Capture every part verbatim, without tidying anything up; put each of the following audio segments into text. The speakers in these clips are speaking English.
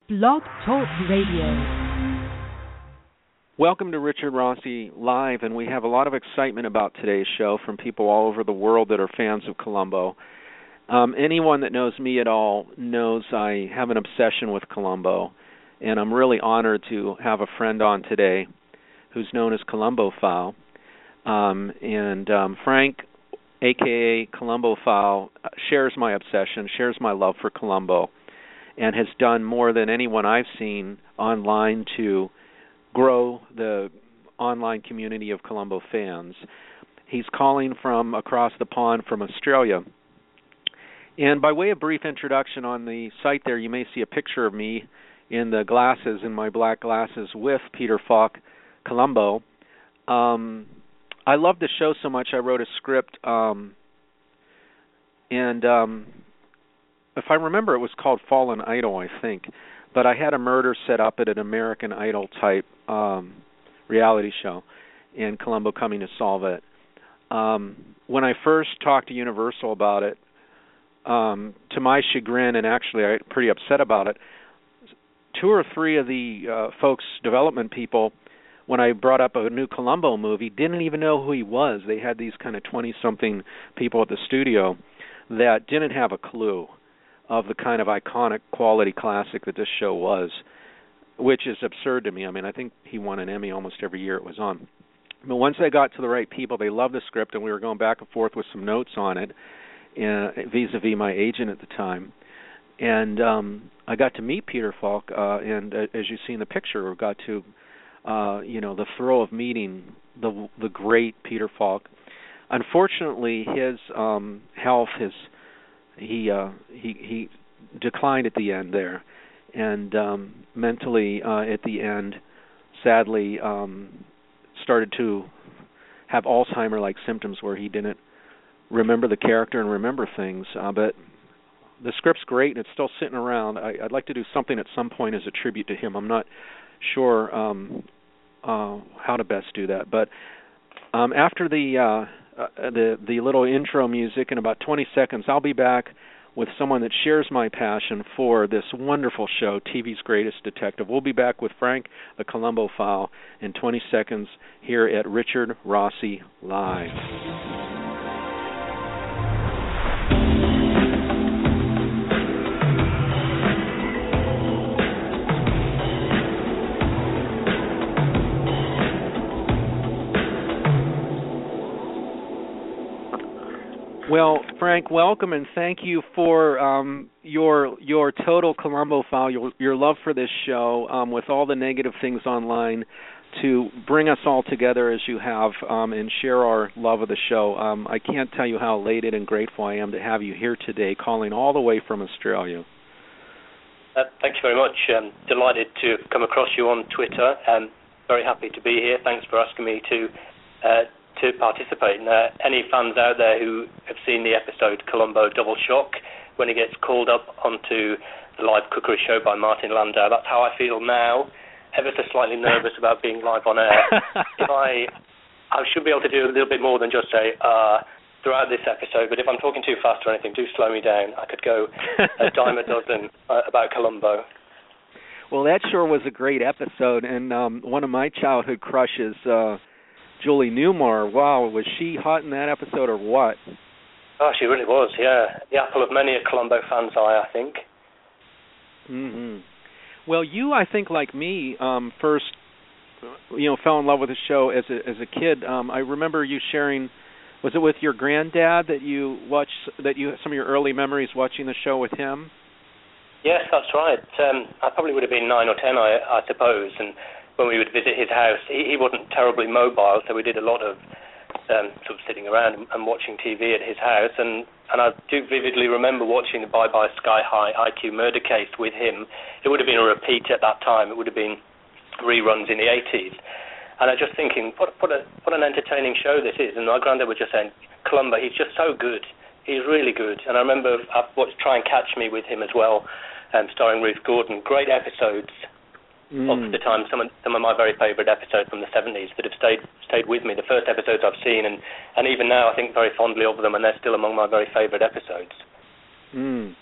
Blog Talk Radio. Welcome to Richard Rossi Live, and we have a lot of excitement about today's show from people all over the world that are fans of Columbo. Um, anyone that knows me at all knows I have an obsession with Columbo, and I'm really honored to have a friend on today who's known as Columbophile. Um, and um, Frank, a k a. Columbophile, shares my obsession, shares my love for Columbo, and has done more than anyone I've seen online to grow the online community of Columbo fans. He's calling from across the pond from Australia. And by way of brief introduction, on the site there you may see a picture of me in the glasses, in my black glasses, with Peter Falk Columbo. Um, I love the show so much I wrote a script, um, and um, if I remember it was called Fallen Idol, I think. But I had a murder set up at an American Idol type um, reality show, and Columbo coming to solve it. Um, when I first talked to Universal about it, um, to my chagrin, and actually I'm pretty upset about it, two or three of the uh, folks, development people, when I brought up a new Columbo movie, didn't even know who he was. They had these kind of twenty-something people at the studio that didn't have a clue of the kind of iconic quality classic that this show was, which is absurd to me. I mean, I think he won an Emmy almost every year it was on. But once I got to the right people, they loved the script, and we were going back and forth with some notes on it, uh, vis-a-vis my agent at the time. And um, I got to meet Peter Falk, uh, and uh, as you see in the picture, we got to, uh, you know, the thrill of meeting the the great Peter Falk. Unfortunately, his um, health, his He uh, he he declined at the end there, and um, mentally uh, at the end, sadly, um, started to have Alzheimer-like symptoms where he didn't remember the character and remember things. Uh, but the script's great, and it's still sitting around. I, I'd like to do something at some point as a tribute to him. I'm not sure um, uh, how to best do that, but um, after the uh, Uh, the the little intro music in about twenty seconds, I'll be back with someone that shares my passion for this wonderful show, T V's Greatest Detective. We'll be back with Frank, the Columbophile, in twenty seconds here at Richard Rossi Live. Well, Frank, welcome, and thank you for um, your your total Columbophile, your, your love for this show, um, with all the negative things online, to bring us all together as you have um, and share our love of the show. Um, I can't tell you how elated and grateful I am to have you here today, calling all the way from Australia. Uh, thank you very much. I'm delighted to come across you on Twitter. I'm very happy to be here. Thanks for asking me to uh, to participate. And, uh, any fans out there who have seen the episode Columbo Double Shock, when he gets called up onto the live cookery show by Martin Landau, that's how I feel now, ever so slightly nervous about being live on air. If I I should be able to do a little bit more than just say uh, throughout this episode, but if I'm talking too fast or anything, do slow me down. I could go a dime a dozen uh, about Columbo. Well, that sure was a great episode, and um, one of my childhood crushes, uh, Julie Newmar, wow, was she hot in that episode or what? Oh, she really was, yeah. The apple of many a Columbo fan's eye, I think. Mm-hmm. Well, you, I think, like me, um, first, you know, fell in love with the show as a as a kid. Um, I remember you sharing, was it with your granddad that you watched, that you some of your early memories watching the show with him? Yes, that's right. Um, I probably would have been nine or ten, I, I suppose, and when we would visit his house, he, he wasn't terribly mobile, so we did a lot of um, sort of sitting around and, and watching T V at his house. And, and I do vividly remember watching the Bye Bye Sky High I Q murder case with him. It would have been a repeat at that time. It would have been reruns in the eighties. And I was just thinking, what, what, a, what an entertaining show this is. And my granddad was just saying, Columbo, he's just so good. He's really good. And I remember I watched Try and Catch Me with him as well, um, starring Ruth Gordon. Great episodes. Mm. Of the time, some of, some of my very favourite episodes from the seventies that have stayed stayed with me. The first episodes I've seen, and, and even now I think very fondly of them, and they're still among my very favourite episodes. Mm.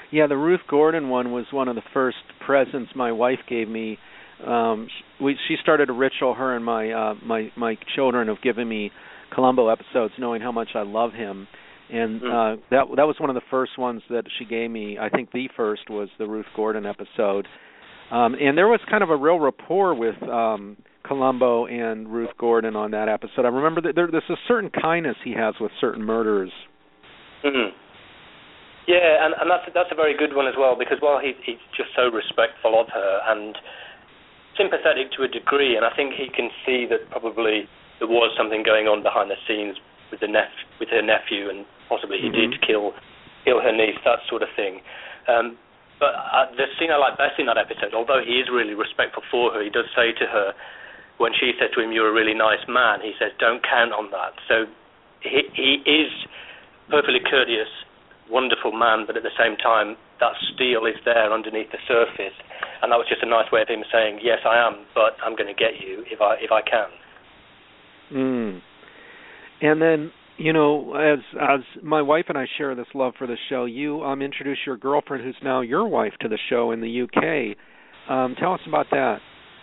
Yeah, the Ruth Gordon one was one of the first presents my wife gave me. Um, we, she started a ritual, her and my uh, my my children, of giving me Columbo episodes, knowing how much I love him. And uh, that that was one of the first ones that she gave me. I think the first was the Ruth Gordon episode. Um, and there was kind of a real rapport with um, Columbo and Ruth Gordon on that episode. I remember that there, there's a certain kindness he has with certain murderers. Mm-hmm. Yeah, and, and that's that's a very good one as well, because while he, he's just so respectful of her and sympathetic to a degree, and I think he can see that probably there was something going on behind the scenes with the nep- with her nephew, and possibly he mm-hmm. did kill kill her niece, that sort of thing. Um, but uh, the scene I like best in that episode, although he is really respectful for her, he does say to her, when she said to him, "You're a really nice man," he says, "Don't count on that." So he, he is perfectly courteous, wonderful man, but at the same time, that steel is there underneath the surface, and that was just a nice way of him saying, "Yes, I am, but I'm going to get you if I if I can." Mm. And then, you know, as as my wife and I share this love for the show, you um introduced your girlfriend, who's now your wife, to the show in the U K. Um, tell us about that.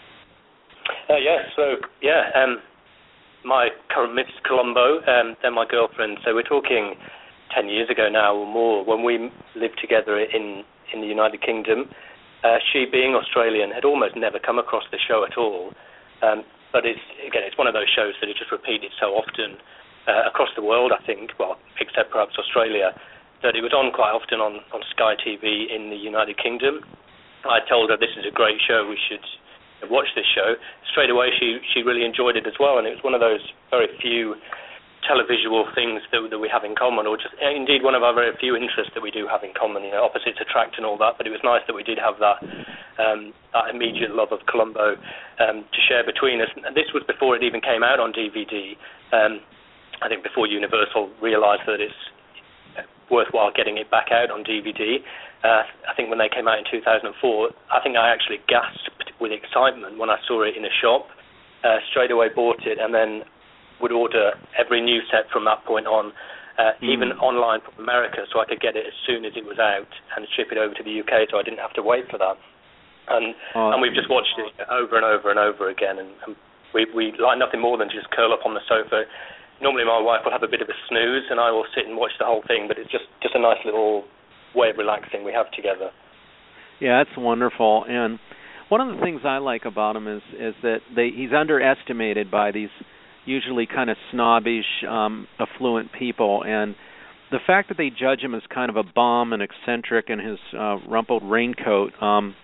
Uh, yes, so yeah, um, my current Missus Columbo, um, then my girlfriend. So we're talking ten years ago now or more, when we lived together in, in the United Kingdom. Uh, she, being Australian, had almost never come across the show at all. Um, but it's, again, it's one of those shows that is just repeated so often uh, across the world, I think, well, except perhaps Australia, that it was on quite often on, on Sky T V in the United Kingdom. I told her, this is a great show, we should watch this show. Straight away, she, she really enjoyed it as well, and it was one of those very few televisual things that, that we have in common, or just indeed one of our very few interests that we do have in common. You know, opposites attract and all that. But it was nice that we did have that um, that immediate love of Columbo um, to share between us. And this was before it even came out on D V D. Um, I think before Universal realised that it's worthwhile getting it back out on D V D. Uh, I think when they came out in two thousand four, I think I actually gasped with excitement when I saw it in a shop. Uh, straight away bought it, and then would order every new set from that point on, uh, mm. even online from America, so I could get it as soon as it was out and ship it over to the U K, so I didn't have to wait for that. And oh. and we've just watched it over and over and over again, and, and we we like nothing more than just curl up on the sofa. Normally my wife will have a bit of a snooze, and I will sit and watch the whole thing, but it's just, just a nice little way of relaxing we have together. Yeah, that's wonderful. And one of the things I like about him is, is that they, he's underestimated by these usually kind of snobbish, um, affluent people, and the fact that they judge him as kind of a bum and eccentric in his uh, rumpled raincoat, um,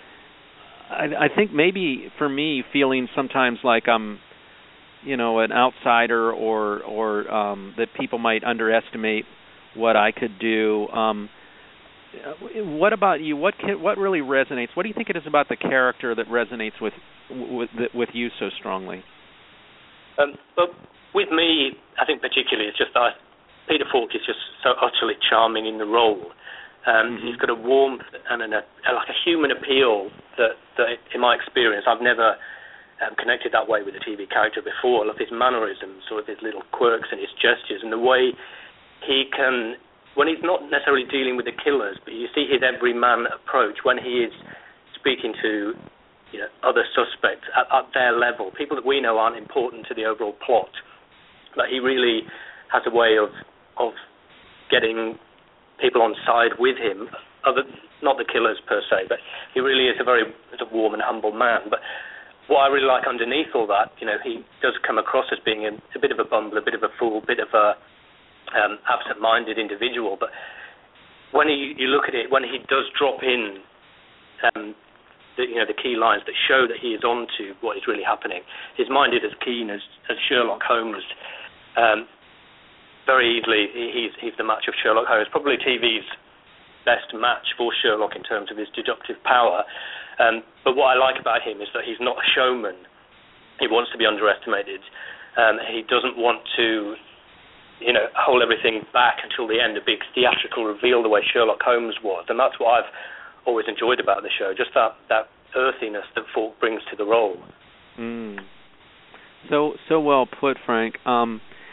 I, I think maybe for me, feeling sometimes like I'm, you know, an outsider, or or um, that people might underestimate what I could do. Um, what about you? What can, what really resonates? What do you think it is about the character that resonates with with with you so strongly? Um, but with me, I think particularly, it's just that Peter Falk is just so utterly charming in the role. Um, mm-hmm. He's got a warmth and an, a, like a human appeal that, that, in my experience, I've never um, connected that way with a T V character before. I love his mannerisms, sort of his little quirks and his gestures, and the way he can, when he's not necessarily dealing with the killers, but you see his everyman approach when he is speaking to, you know, other suspects at, at their level, people that we know aren't important to the overall plot, but he really has a way of of getting people on side with him, other, not the killers per se, but he really is a very is a warm and humble man. But what I really like underneath all that, you know, he does come across as being a, a bit of a bumble, a bit of a fool, a bit of a um, absent-minded individual. But when he, you look at it, when he does drop in um, The, you know, the key lines that show that he is on to what is really happening. His mind is as keen as, as Sherlock Holmes. Um, very easily, he's he's the match of Sherlock Holmes. Probably T V's best match for Sherlock in terms of his deductive power. Um, but what I like about him is that he's not a showman. He wants to be underestimated. Um, he doesn't want to, you know, hold everything back until the end, a big theatrical reveal the way Sherlock Holmes was. And that's what I've always enjoyed about the show, just that, that earthiness that Falk brings to the role. Mm. So so well put, Frank. Um,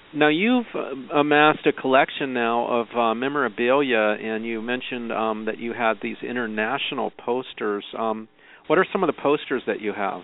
Now, you've uh, amassed a collection now of uh, memorabilia, and you mentioned um, that you had these international posters. Um, what are some of the posters that you have?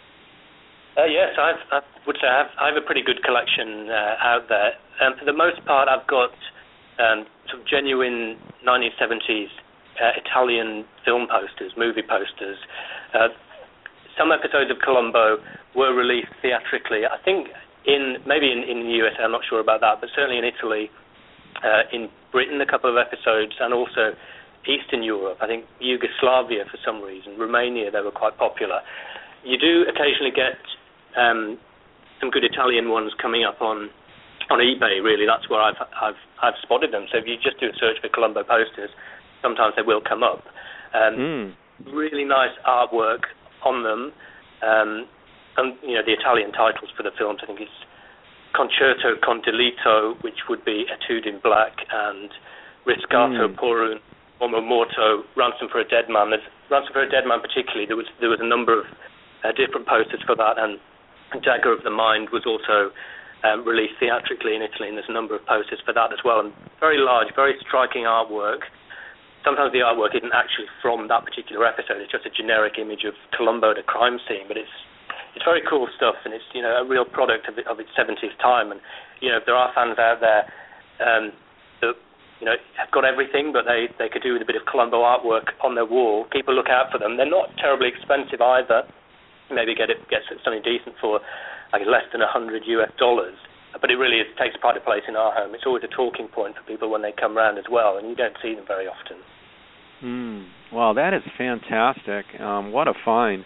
Uh, yes, I've, I would say I have, I have a pretty good collection uh, out there. Um, for the most part, I've got um, sort of genuine nineteen seventies uh, Italian film posters, movie posters. Uh, some episodes of Columbo were released theatrically. I think in maybe in, in the U S A, I'm not sure about that, but certainly in Italy, uh, in Britain, a couple of episodes, and also Eastern Europe. I think Yugoslavia, for some reason, Romania, they were quite popular. You do occasionally get um, some good Italian ones coming up on on eBay. Really, that's where I've I've I've spotted them. So if you just do a search for Columbo posters, sometimes they will come up. Um, mm. Really nice artwork on them. Um, And, you know, the Italian titles for the films, I think it's Concerto con Delitto, which would be Etude in Black, and Riscato mm. por un uomo morto, Ransom for a Dead Man. There's, Ransom for a Dead Man particularly, there was there was a number of uh, different posters for that, and Dagger of the Mind was also um, released theatrically in Italy, and there's a number of posters for that as well, and very large, very striking artwork. Sometimes the artwork isn't actually from that particular episode, it's just a generic image of Columbo at a crime scene, but it's It's very cool stuff, and it's, you know, a real product of, it, of its seventies time. And, you know, if there are fans out there um, that, you know, have got everything, but they, they could do with a bit of Columbo artwork on their wall, keep a look out for them. They're not terribly expensive either. Maybe get it get something decent for, like, less than one hundred U S dollars. But it really is, takes pride of place in our home. It's always a talking point for people when they come round as well, and you don't see them very often. Mm. Well, that is fantastic. Um, what a find.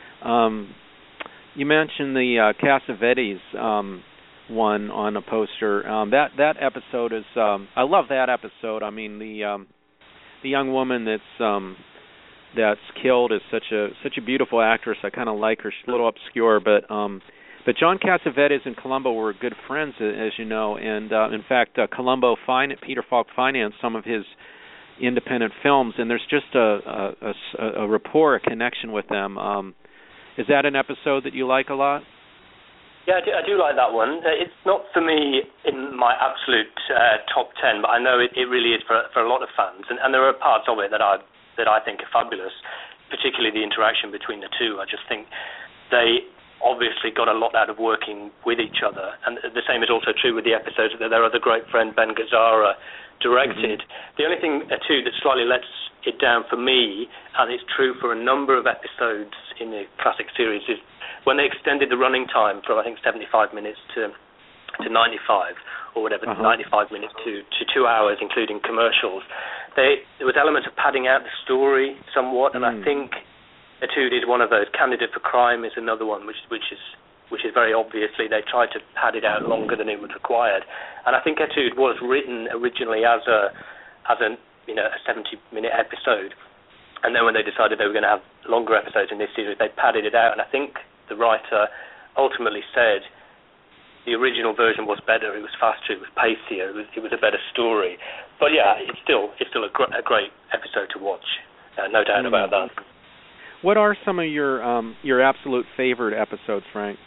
Um You mentioned the uh, Cassavetes um, one on a poster. Um, that that episode is. Um, I love that episode. I mean, the um, the young woman that's um, that's killed is such a such a beautiful actress. I kind of like her. She's a little obscure, but um, but John Cassavetes and Columbo were good friends, as you know. And uh, in fact, uh, Columbo fin- Peter Falk financed some of his independent films, and there's just a a, a, a rapport, a connection with them. Um, Is that an episode that you like a lot? Yeah, I do, I do like that one. It's not for me in my absolute uh, top ten, but I know it, it really is for for a lot of fans, and, and there are parts of it that I that I think are fabulous, particularly the interaction between the two. I just think they obviously got a lot out of working with each other, and the same is also true with the episodes that their other great friend Ben Gazzara directed. Mm-hmm. The only thing, uh, too, that slightly lets it down for me, and it's true for a number of episodes in the classic series, is when they extended the running time from, I think, seventy-five minutes to to ninety-five, or whatever, uh-huh. ninety-five minutes to, to two hours, including commercials. They, there was elements of padding out the story somewhat, and mm. I think Etude is one of those. Candidate for Crime is another one, which which is which is very obviously they tried to pad it out longer than it was required. And I think Etude was written originally as a as a you know a seventy minute episode, and then when they decided they were going to have longer episodes in this series, they padded it out. And I think the writer ultimately said the original version was better. It was faster. It was pacier. It was, it was a better story. But yeah, it's still it's still a, gr- a great episode to watch. Uh, no doubt mm. about that. What are some of your um, your absolute favorite episodes, Frank?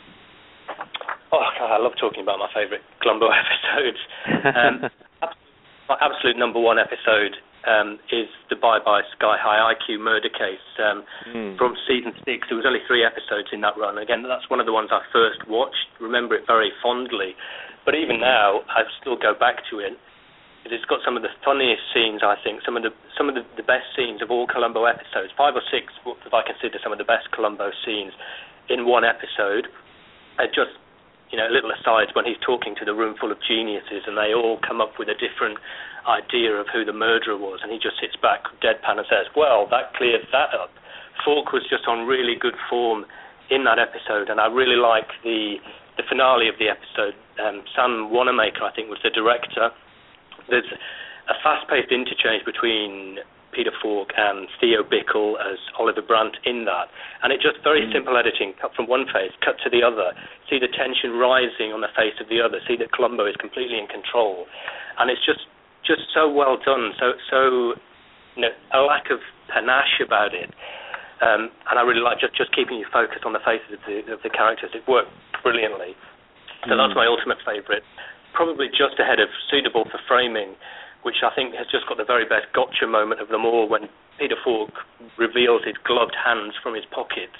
Oh, God, I love talking about my favorite Columbo episodes. Um, my absolute number one episode um, is the Bye Bye Sky High I Q murder case um, mm. from season six. There was only three episodes in that run. Again, that's one of the ones I first watched. Remember it very fondly. But even now, I still go back to it. It's got some of the funniest scenes, I think, some of the some of the, the best scenes of all Columbo episodes. Five or six, if I consider some of the best Columbo scenes in one episode. Uh, just, you know, little asides when he's talking to the room full of geniuses and they all come up with a different idea of who the murderer was, and he just sits back deadpan and says, well, that clears that up. Falk was just on really good form in that episode, and I really like the, the finale of the episode. Um, Sam Wanamaker, I think, was the director. There's a fast-paced interchange between Peter Falk and Theo Bickle as Oliver Brandt in that, and it just very mm. simple editing, cut from one face, cut to the other, see the tension rising on the face of the other, see that Columbo is completely in control, and it's just just so well done, so so you know, a lack of panache about it, um, and I really like just, just keeping you focused on the faces of the, of the characters. It worked brilliantly. So mm. that's my ultimate favourite. Probably just ahead of Suitable for Framing, which I think has just got the very best gotcha moment of them all when Peter Falk reveals his gloved hands from his pockets.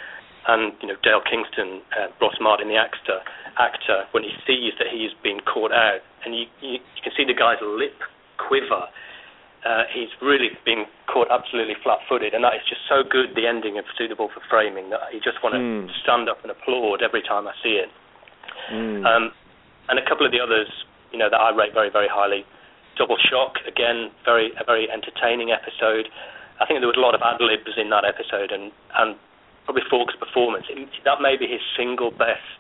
And, you know, Dale Kingston, uh, Ross Martin, the actor, actor, when he sees that he's been caught out, and you, you, you can see the guy's lip quiver. Uh, he's really been caught absolutely flat-footed, and that is just so good, the ending of Suitable for Framing, that you just want to mm. stand up and applaud every time I see it. Mm. Um, and a couple of the others, you know, that I rate very, very highly. Double Shock, again, very a very entertaining episode. I think there was a lot of ad-libs in that episode, and, and probably Falk's performance. It, that may be his single best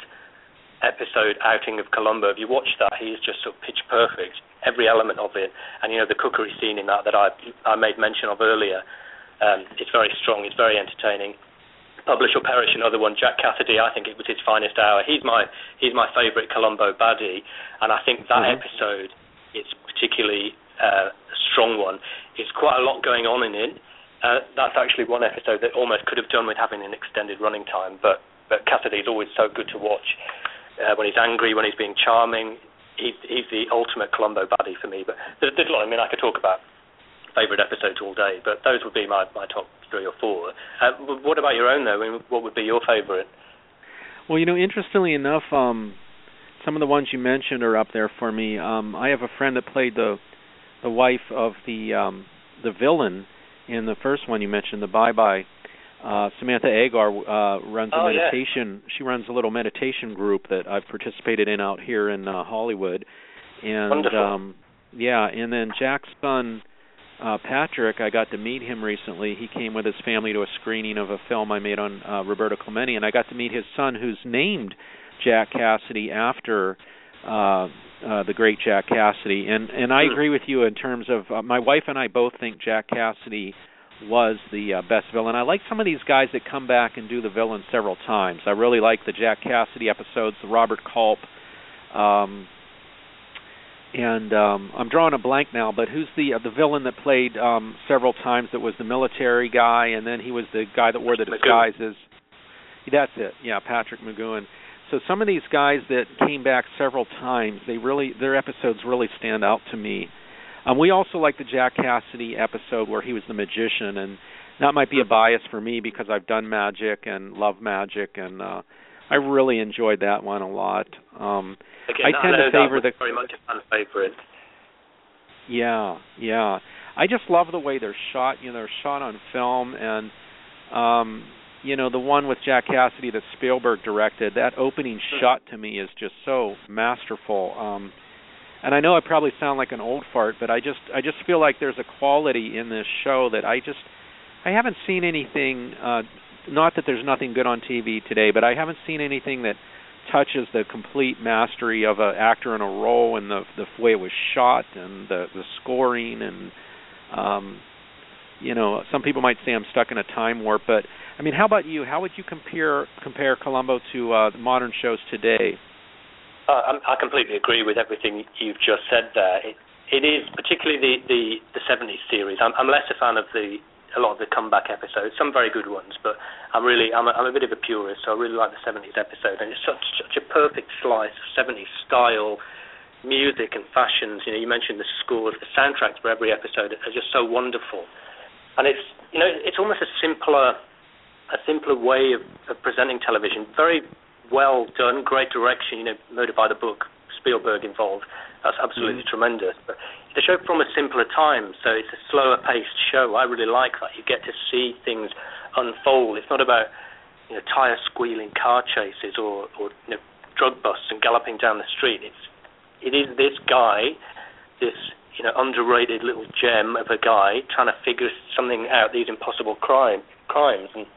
episode outing of Columbo. If you watch that, he is just sort of pitch perfect, every element of it. And, you know, the cookery scene in that that I I made mention of earlier, um, it's very strong, it's very entertaining. Publish or Perish, another one. Jack Cassidy, I think it was his finest hour. He's my he's my favourite Columbo baddie, and I think that mm-hmm. episode is particularly uh, a strong one. It's quite a lot going on in it. Uh, that's actually one episode that almost could have done with having an extended running time, but, but Cassidy is always so good to watch. Uh, when he's angry, when he's being charming, he's, he's the ultimate Columbo baddie for me. But there's, there's a lot. I mean, I could talk about favourite episodes all day, but those would be my, my top three or four. Uh, what about your own, though? I mean, what would be your favourite? Well, you know, interestingly enough, um, some of the ones you mentioned are up there for me. Um, I have a friend that played the the wife of the um, the villain in the first one you mentioned, the Bye Bye. Uh, Samantha Agar uh, runs a oh, meditation. Yeah. She runs a little meditation group that I've participated in out here in uh, Hollywood. And Wonderful. Um, yeah, and then Jack's son, uh, Patrick, I got to meet him recently. He came with his family to a screening of a film I made on uh, Roberto Clemente, and I got to meet his son, who's named Jack Cassidy after uh, uh, the great Jack Cassidy. And and I agree with you in terms of uh, my wife and I both think Jack Cassidy was the uh, best villain. I like some of these guys that come back and do the villain several times. I really like the Jack Cassidy episodes, the Robert Culp. Um, and um, I'm drawing a blank now, but who's the uh, the villain that played um, several times that was the military guy, and then he was the guy that wore the disguises? That's it, yeah, Patrick McGoohan. So some of these guys that came back several times, they really their episodes really stand out to me. Um, we also like the Jack Cassidy episode where he was the magician, and that might be a bias for me because I've done magic and love magic, and uh, I really enjoyed that one a lot. Um, Again, I tend I to favor the very much a fan favorite. Yeah, yeah. I just love the way they're shot. You know, they're shot on film, and um, you know, the one with Jack Cassidy that Spielberg directed. That opening shot to me is just so masterful. Um, and I know I probably sound like an old fart, but I just I just feel like there's a quality in this show that I just I haven't seen anything. Uh, not that there's nothing good on T V today, but I haven't seen anything that touches the complete mastery of an actor in a role, and the the way it was shot, and the the scoring, and um, you know, some people might say I'm stuck in a time warp, but I mean, how about you? How would you compare compare Columbo to uh, modern shows today? Uh, I completely agree with everything you've just said there. It, it is particularly the, the, the seventies series. I'm, I'm less a fan of the a lot of the comeback episodes, some very good ones, but I'm really I'm a, I'm a bit of a purist, so I really like the seventies episode, and it's such such a perfect slice of seventies style, music and fashions. You know, you mentioned the scores, the soundtracks for every episode are just so wonderful, and it's you know it's almost a simpler a simpler way of, of presenting television. Very well done, great direction. You know, murdered by the book, Spielberg involved. That's absolutely mm. tremendous. But the show from a simpler time, so it's a slower paced show. I really like that. You get to see things unfold. It's not about you know tire squealing car chases or, or you know, drug busts and galloping down the street. It's it is this guy, this you know underrated little gem of a guy trying to figure something out. These impossible crime crimes, and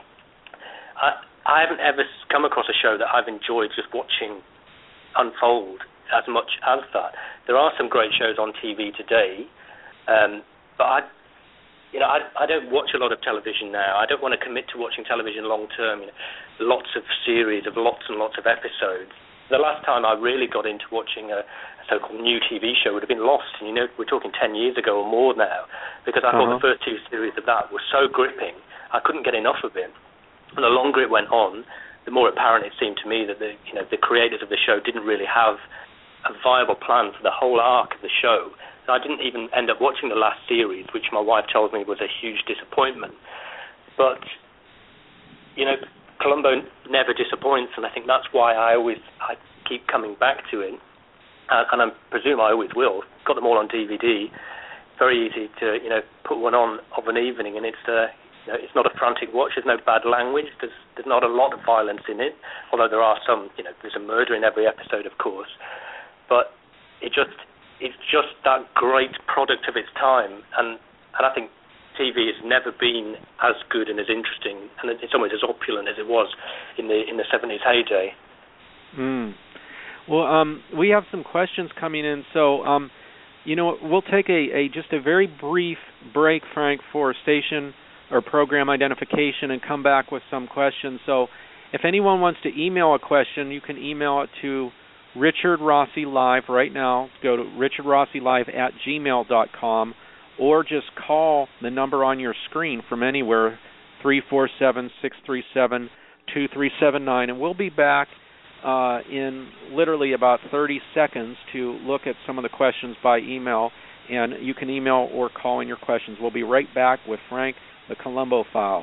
I I haven't ever come across a show that I've enjoyed just watching unfold as much as that. There are some great shows on T V today, um, but I, you know, I, I don't watch a lot of television now. I don't want to commit to watching television long term. You know, lots of series of lots and lots of episodes. The last time I really got into watching a, a so-called new T V show would have been Lost, and you know, we're talking ten years ago or more now, because I uh-huh. thought the first two series of that were so gripping, I couldn't get enough of it. And the longer it went on, the more apparent it seemed to me that the you know the creators of the show didn't really have a viable plan for the whole arc of the show. And I didn't even end up watching the last series, which my wife told me was a huge disappointment. But you know, Columbo never disappoints, and I think that's why I always I keep coming back to it, uh, and I presume I always will. Got them all on D V D. Very easy to you know put one on of an evening, and it's uh, you know, it's not a frantic watch. There's no bad language. There's there's not a lot of violence in it, although there are some. You know, there's a murder in every episode, of course, but it just it's just that great product of its time, and and I think T V has never been as good and as interesting, and it's almost as opulent as it was in the in the seventies heyday. Mm. Well, um, we have some questions coming in, so um, you know we'll take a, a just a very brief break, Frank, for station or program identification, and come back with some questions. So, if anyone wants to email a question, you can email it to Richard Rossi Live right now. Go to richard rossi live at gmail dot com. Or just call the number on your screen from anywhere, three four seven, six three seven, two three seven nine. And we'll be back uh, in literally about thirty seconds to look at some of the questions by email. And you can email or call in your questions. We'll be right back with Frank, the Columbo File.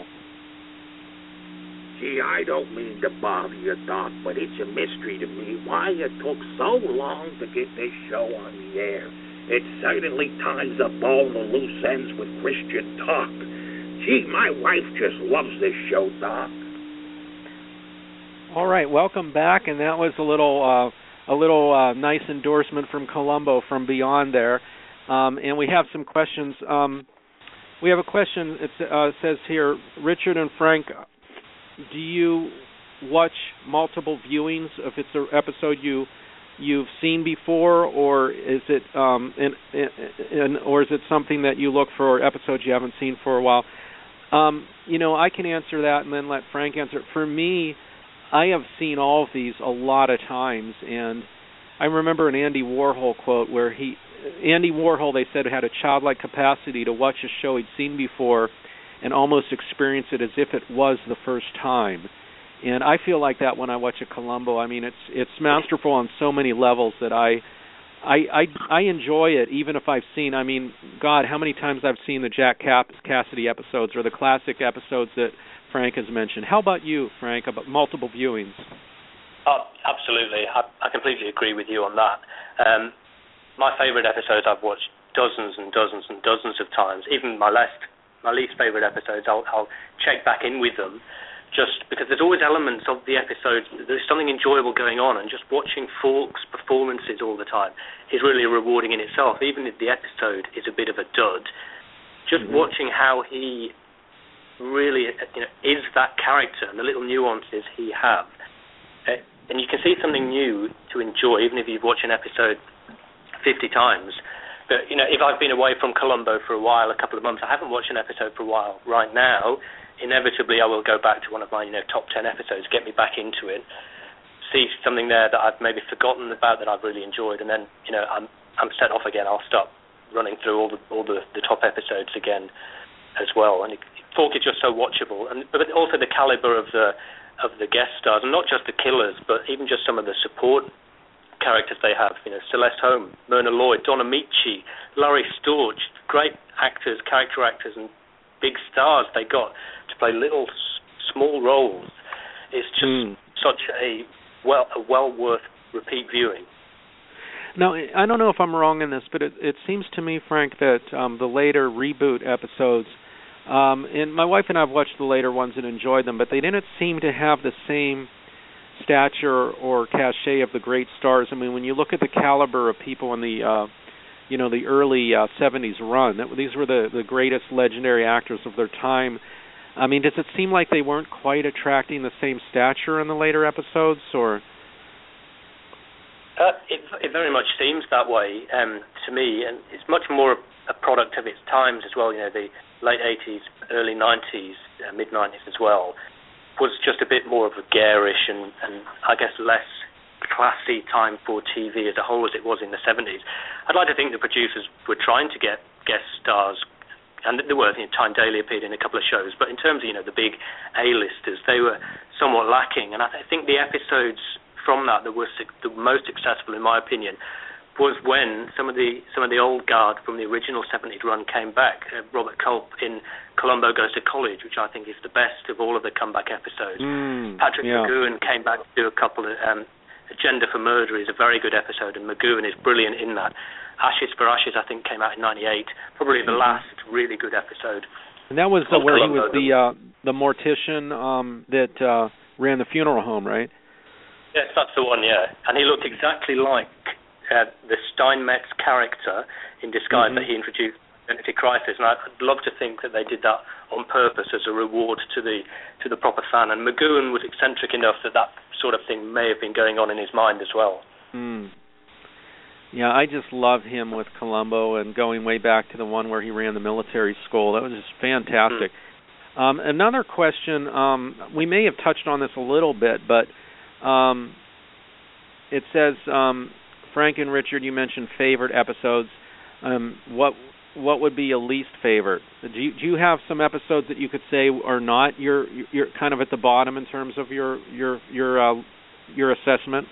Gee, I don't mean to bother you, Doc, but it's a mystery to me why it took so long to get this show on the air. It certainly ties up all the loose ends with Christian talk. Gee, my wife just loves this show, Doc. All right, welcome back, and that was a little uh, a little uh, nice endorsement from Columbo from beyond there. Um, and we have some questions. Um, we have a question. It uh, says here, Richard and Frank, do you watch multiple viewings if it's an episode you you've seen before, or is it um, in, in, in, or is it something that you look for episodes you haven't seen for a while? Um, you know, I can answer that and then let Frank answer it. For me, I have seen all of these a lot of times, and I remember an Andy Warhol quote where he, Andy Warhol, they said, had a childlike capacity to watch a show he'd seen before and almost experience it as if it was the first time. And I feel like that when I watch a Columbo. I mean, it's it's masterful on so many levels that I, I, I, I enjoy it, even if I've seen, I mean, God, how many times I've seen the Jack Cassidy episodes or the classic episodes that Frank has mentioned. How about you, Frank, about multiple viewings? Oh, absolutely. I, I completely agree with you on that. Um, my favourite episodes I've watched dozens and dozens and dozens of times. Even my least, my least favourite episodes, I'll, I'll check back in with them. Just because there's always elements of the episode, there's something enjoyable going on, and just watching Falk's performances all the time is really rewarding in itself, even if the episode is a bit of a dud. Just mm-hmm. watching how he really you know, is that character and the little nuances he has. Uh, and you can see something new to enjoy, even if you've watched an episode fifty times. But, you know, if I've been away from Columbo for a while, a couple of months, I haven't watched an episode for a while. Right now, inevitably I will go back to one of my, you know, top ten episodes, get me back into it, see something there that I've maybe forgotten about that I've really enjoyed, and then, you know, I'm I'm set off again. I'll start running through all the all the, the top episodes again as well. And it, Falk is just so watchable, and but also the caliber of the of the guest stars, and not just the killers, but even just some of the support characters they have. You know, Celeste Holm, Myrna Lloyd, Don Amici, Laurie Storch, great actors, character actors, and big stars they got to play little small roles. It's just mm. such a well a well worth repeat viewing. Now, I don't know if I'm wrong in this, but it, it seems to me, Frank, that um, the later reboot episodes, um, and my wife and I have watched the later ones and enjoyed them, but they didn't seem to have the same stature or cachet of the great stars. I mean, when you look at the caliber of people in the uh, you know, the early uh, seventies run, that, these were the, the greatest legendary actors of their time. I mean, does it seem like they weren't quite attracting the same stature in the later episodes, or? Uh, it, it very much seems that way um, to me, and it's much more a product of its times as well. You know, the late eighties, early nineties, uh, mid nineties as well, was just a bit more of a garish and, and I guess less classy time for T V as a whole as it was in the seventies. I'd like to think the producers were trying to get guest stars, and there were, you know, Tyne Daly appeared in a couple of shows, but in terms of, you know, the big A-listers, they were somewhat lacking. And I, th- I think the episodes from that that were su- the most successful, in my opinion, was when some of the some of the old guard from the original seventies run came back. Uh, Robert Culp in Columbo Goes to College, which I think is the best of all of the comeback episodes. Mm, Patrick yeah. McGoohan came back to do a couple of... Um, Agenda for Murder is a very good episode, and McGoohan is brilliant in that. Ashes for Ashes, I think, came out in ninety-eight. Probably the last really good episode. And that was uh, where Columbo. he was the uh, the mortician um, that uh, ran the funeral home, right? Yes, that's the one, yeah. And he looked exactly like uh, the Steinmetz character in Disguise mm-hmm. that he introduced in Identity Crisis, and I'd love to think that they did that on purpose as a reward to the to the proper fan. And McGoohan was eccentric enough that that sort of thing may have been going on in his mind as well. Mm. Yeah, I just love him with Columbo, and going way back to the one where he ran the military school. That was just fantastic. Mm. Um, another question, um, we may have touched on this a little bit, but um, it says, um, Frank and Richard, you mentioned favorite episodes. Um, what what would be a least favorite? Do you, do you have some episodes that you could say are not you're you're kind of at the bottom in terms of your your your uh, your assessment?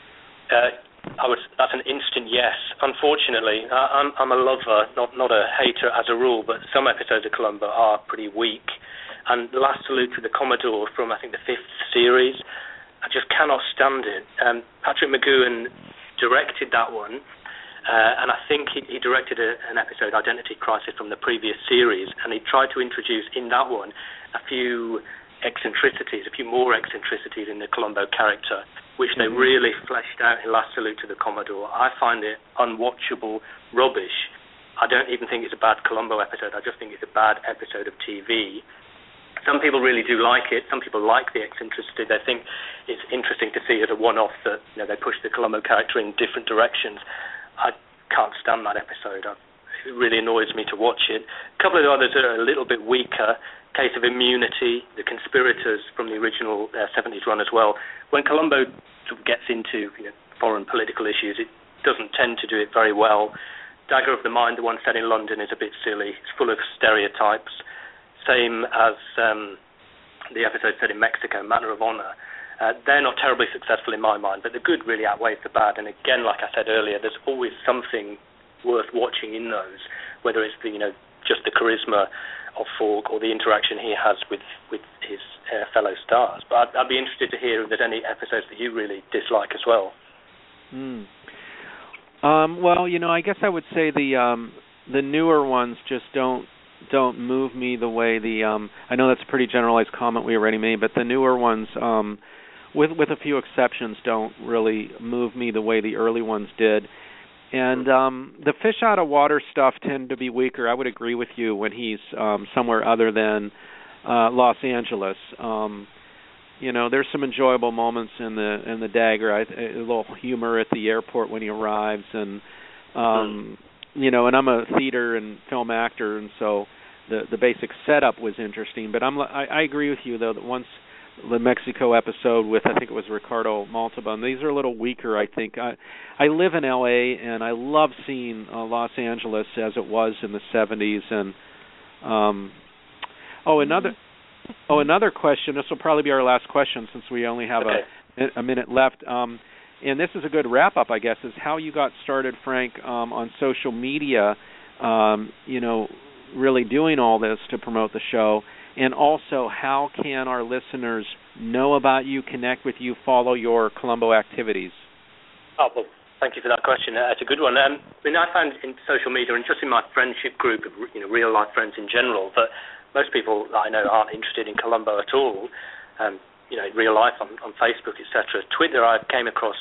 Uh, I would. That's an instant yes. Unfortunately, I, I'm I'm a lover, not not a hater as a rule, but some episodes of Columbo are pretty weak. And The Last Salute to the Commodore from I think the fifth series, I just cannot stand it. Um, Patrick McGoohan directed that one. Uh, and I think he, he directed a, an episode, Identity Crisis, from the previous series, and he tried to introduce in that one a few eccentricities, a few more eccentricities in the Columbo character, which mm-hmm. they really fleshed out in Last Salute to the Commodore. I find it unwatchable rubbish. I don't even think it's a bad Columbo episode. I just think it's a bad episode of T V. Some people really do like it. Some people like the eccentricity. They think it's interesting to see as a one-off that you know they push the Columbo character in different directions. I can't stand that episode. It really annoys me to watch it. A couple of the others are a little bit weaker. Case of Immunity, The Conspirators from the original uh, seventies run as well. When Columbo sort of gets into you know, foreign political issues, it doesn't tend to do it very well. Dagger of the Mind, the one set in London, is a bit silly. It's full of stereotypes. Same as um, the episode set in Mexico, Manner of Honor. Uh, they're not terribly successful in my mind, but the good really outweighs the bad. And again, like I said earlier, there's always something worth watching in those, whether it's the, you know just the charisma of Falk or the interaction he has with with his uh, fellow stars. But I'd, I'd be interested to hear if there's any episodes that you really dislike as well. Mm. Um, well, you know, I guess I would say the um, the newer ones just don't don't move me the way the um, I know that's a pretty generalized comment we already made, but the newer ones. Um, With with a few exceptions, don't really move me the way the early ones did. And um, the fish out of water stuff tend to be weaker. I would agree with you when he's um, somewhere other than uh, Los Angeles. Um, you know, there's some enjoyable moments in the in the Dagger. I, a little humor at the airport when he arrives, and um, you know, and I'm a theater and film actor, and so the the basic setup was interesting. But I'm I, I agree with you though that once the Mexico episode with, I think it was Ricardo Montalban. These are a little weaker, I think. I I live in L A, and I love seeing uh, Los Angeles as it was in the seventies. And um, oh, another oh another question. This will probably be our last question since we only have okay. a a minute left. Um, and this is a good wrap-up, I guess, is how you got started, Frank, um, on social media, um, you know, really doing all this to promote the show. And also, how can our listeners know about you, connect with you, follow your Columbo activities? Oh, well, thank you for that question. Uh, it's a good one. Um, I mean, I found in social media and just in my friendship group of you know, real-life friends in general that most people that I know aren't interested in Columbo at all, um, you know, in real life, on, on Facebook, et cetera. Twitter, I came across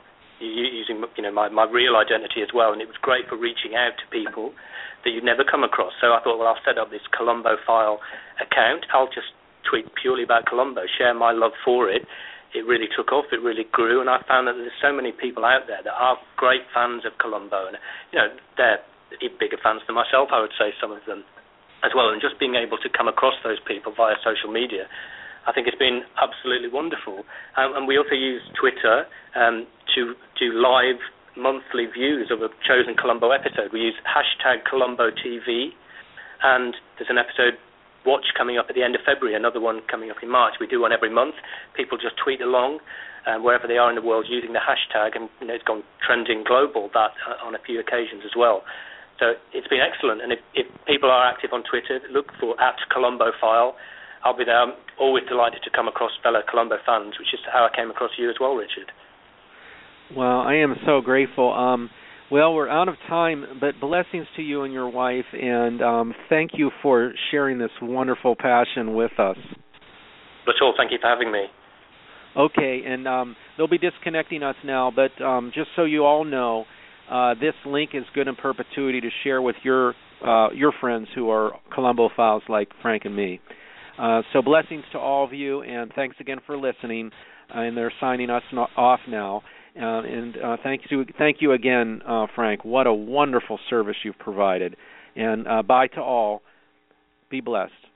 using you know my, my real identity as well, and it was great for reaching out to people that you'd never come across. So I thought, well, I'll set up this Columbo File account. I'll just tweet purely about Columbo, share my love for it. It really took off. It really grew, and I found that there's so many people out there that are great fans of Columbo, and you know they're bigger fans than myself, I would say, some of them as well. And just being able to come across those people via social media, I think it's been absolutely wonderful. Um, and we also use Twitter um, to do live monthly views of a chosen Columbo episode. We use hashtag Columbo T V, and there's an episode watch coming up at the end of February, another one coming up in March. We do one every month. People just tweet along uh, wherever they are in the world using the hashtag, and you know, it's gone trending global that uh, on a few occasions as well. So it's been excellent. And if, if people are active on Twitter, look for at Colombo File. I'll be there. I'm always delighted to come across fellow Colombo fans, which is how I came across you as well, Richard. Well, I am so grateful. Um, well, we're out of time, but blessings to you and your wife, and um, thank you for sharing this wonderful passion with us. Not at all. Thank you for having me. Okay, and um, they'll be disconnecting us now, but um, just so you all know, uh, this link is good in perpetuity to share with your uh, your friends who are Colombo files like Frank and me. Uh, so blessings to all of you, and thanks again for listening. Uh, and they're signing us no- off now. Uh, and uh, thank you, thank you again, uh, Frank. What a wonderful service you've provided. And uh, bye to all. Be blessed.